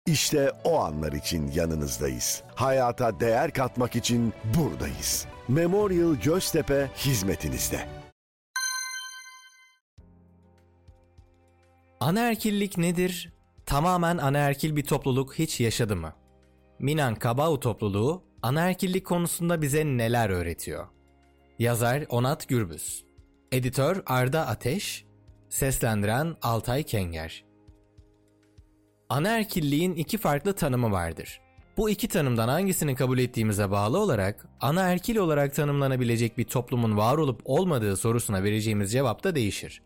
İşte o anlar için yanınızdayız. Hayata değer katmak için buradayız. Memorial Göztepe hizmetinizde. Anaerkillik nedir? Tamamen anaerkil bir topluluk hiç yaşadı mı? Minangkabau topluluğu anaerkillik konusunda bize neler öğretiyor? Yazar Onat Gürbüz, editör Arda Ateş, seslendiren Altay Kenger. Anaerkilliğin iki farklı tanımı vardır. Bu iki tanımdan hangisini kabul ettiğimize bağlı olarak anaerkil olarak tanımlanabilecek bir toplumun var olup olmadığı sorusuna vereceğimiz cevap da değişir.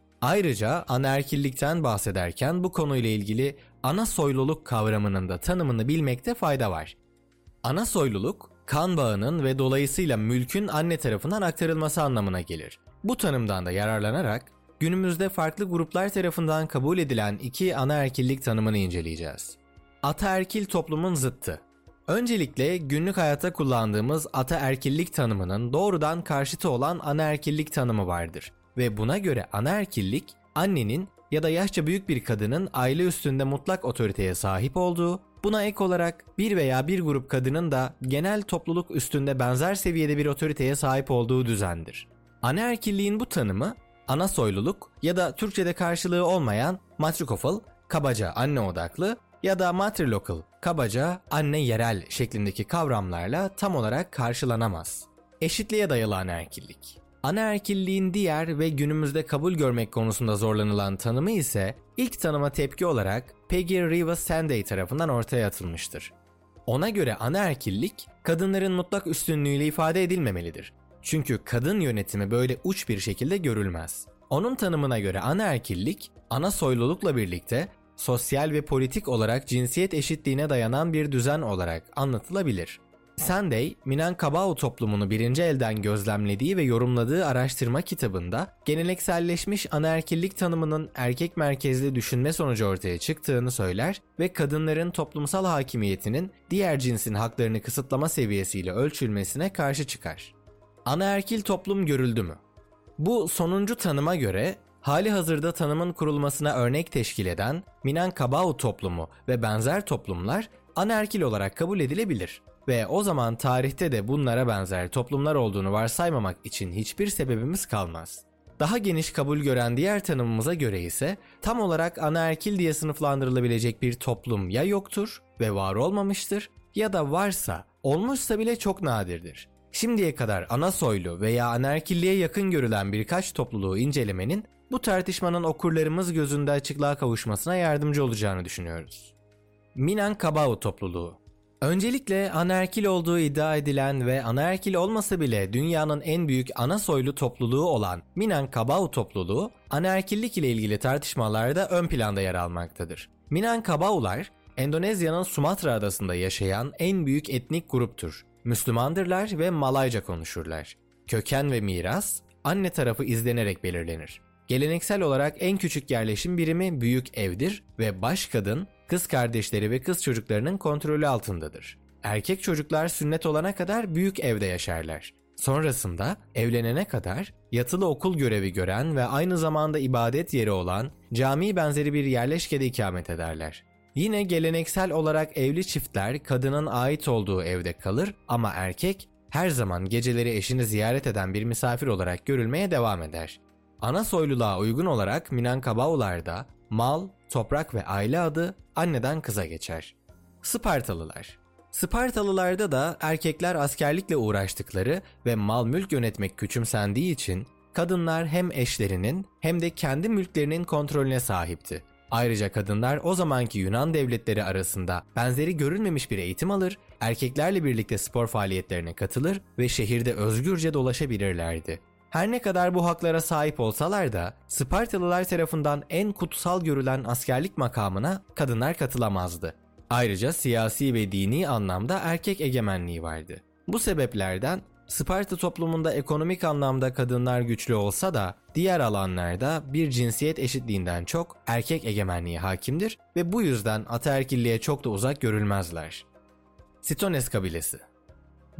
Ayrıca anaerkillikten bahsederken bu konuyla ilgili ana soyluluk kavramının da tanımını bilmekte fayda var. Ana soyluluk, kan bağının ve dolayısıyla mülkün anne tarafından aktarılması anlamına gelir. Bu tanımdan da yararlanarak günümüzde farklı gruplar tarafından kabul edilen iki anaerkillik tanımını inceleyeceğiz. Ataerkil toplumun zıttı. Öncelikle günlük hayatta kullandığımız ataerkillik tanımının doğrudan karşıtı olan anaerkillik tanımı vardır. Ve buna göre anaerkillik, annenin ya da yaşça büyük bir kadının aile üstünde mutlak otoriteye sahip olduğu, buna ek olarak bir veya bir grup kadının da genel topluluk üstünde benzer seviyede bir otoriteye sahip olduğu düzendir. Anaerkilliğin bu tanımı, ana soyluluk ya da Türkçe'de karşılığı olmayan matriarchal, kabaca anne odaklı ya da matrilocal, kabaca anne yerel şeklindeki kavramlarla tam olarak karşılanamaz. Eşitliğe dayalı anaerkillik. Anaerkilliğin diğer ve günümüzde kabul görmek konusunda zorlanılan tanımı ise ilk tanıma tepki olarak Peggy Rivas Sanday tarafından ortaya atılmıştır. Ona göre anaerkillik, kadınların mutlak üstünlüğüyle ifade edilmemelidir. Çünkü kadın yönetimi böyle uç bir şekilde görülmez. Onun tanımına göre anaerkillik, ana soylulukla birlikte sosyal ve politik olarak cinsiyet eşitliğine dayanan bir düzen olarak anlatılabilir. Sanday, Minangkabau toplumunu birinci elden gözlemlediği ve yorumladığı araştırma kitabında gelenekselleşmiş anaerkillik tanımının erkek merkezli düşünme sonucu ortaya çıktığını söyler ve kadınların toplumsal hakimiyetinin diğer cinsin haklarını kısıtlama seviyesiyle ölçülmesine karşı çıkar. Anaerkil toplum görüldü mü? Bu sonuncu tanıma göre hali hazırda tanımın kurulmasına örnek teşkil eden Minangkabau toplumu ve benzer toplumlar anaerkil olarak kabul edilebilir. Ve o zaman tarihte de bunlara benzer toplumlar olduğunu varsaymamak için hiçbir sebebimiz kalmaz. Daha geniş kabul gören diğer tanımımıza göre ise tam olarak anaerkil diye sınıflandırılabilecek bir toplum ya yoktur ve var olmamıştır ya da varsa olmuşsa bile çok nadirdir. Şimdiye kadar ana soylu veya anaerkilliğe yakın görülen birkaç topluluğu incelemenin bu tartışmanın okurlarımız gözünde açıklığa kavuşmasına yardımcı olacağını düşünüyoruz. Minangkabau topluluğu. Öncelikle anaerkil olduğu iddia edilen ve anaerkil olmasa bile dünyanın en büyük ana soylu topluluğu olan Minangkabau topluluğu, anaerkillik ile ilgili tartışmalarda ön planda yer almaktadır. Minangkabaular, Endonezya'nın Sumatra adasında yaşayan en büyük etnik gruptur. Müslümandırlar ve Malayca konuşurlar. Köken ve miras, anne tarafı izlenerek belirlenir. Geleneksel olarak en küçük yerleşim birimi büyük evdir ve baş kadın, kız kardeşleri ve kız çocuklarının kontrolü altındadır. Erkek çocuklar sünnet olana kadar büyük evde yaşarlar. Sonrasında evlenene kadar yatılı okul görevi gören ve aynı zamanda ibadet yeri olan cami benzeri bir yerleşkede ikamet ederler. Yine geleneksel olarak evli çiftler kadının ait olduğu evde kalır ama erkek her zaman geceleri eşini ziyaret eden bir misafir olarak görülmeye devam eder. Ana soyluluğa uygun olarak Minangkabaularda mal, toprak ve aile adı anneden kıza geçer. Spartalılar. Spartalılarda da erkekler askerlikle uğraştıkları ve mal mülk yönetmek küçümsendiği için kadınlar hem eşlerinin hem de kendi mülklerinin kontrolüne sahipti. Ayrıca kadınlar o zamanki Yunan devletleri arasında benzeri görülmemiş bir eğitim alır, erkeklerle birlikte spor faaliyetlerine katılır ve şehirde özgürce dolaşabilirlerdi. Her ne kadar bu haklara sahip olsalar da Spartalılar tarafından en kutsal görülen askerlik makamına kadınlar katılamazdı. Ayrıca siyasi ve dini anlamda erkek egemenliği vardı. Bu sebeplerden Sparta toplumunda ekonomik anlamda kadınlar güçlü olsa da diğer alanlarda bir cinsiyet eşitliğinden çok erkek egemenliği hakimdir ve bu yüzden ataerkilliğe çok da uzak görülmezler. Sitones kabilesi.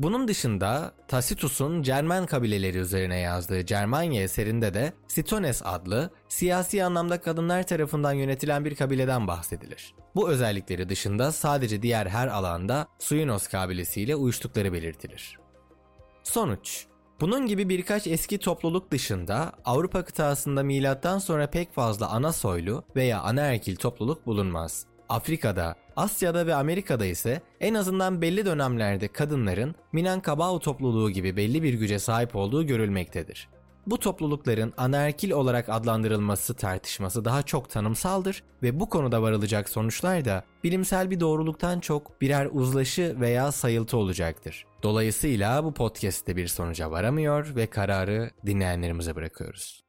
Bunun dışında Tacitus'un Cermen kabileleri üzerine yazdığı Germania eserinde de Sitones adlı siyasi anlamda kadınlar tarafından yönetilen bir kabileden bahsedilir. Bu özellikleri dışında sadece diğer her alanda Suinos kabilesiyle uyuştukları belirtilir. Sonuç: bunun gibi birkaç eski topluluk dışında Avrupa kıtasında milattan sonra pek fazla ana soylu veya anaerkil topluluk bulunmaz. Afrika'da, Asya'da ve Amerika'da ise en azından belli dönemlerde kadınların Minangkabau topluluğu gibi belli bir güce sahip olduğu görülmektedir. Bu toplulukların anaerkil olarak adlandırılması tartışması daha çok tanımsaldır ve bu konuda varılacak sonuçlar da bilimsel bir doğruluktan çok birer uzlaşı veya sayıltı olacaktır. Dolayısıyla bu podcast'te bir sonuca varamıyor ve kararı dinleyenlerimize bırakıyoruz.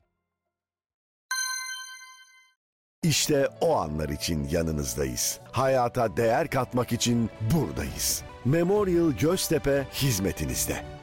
İşte o anlar için yanınızdayız. Hayata değer katmak için buradayız. Memorial Göztepe hizmetinizde.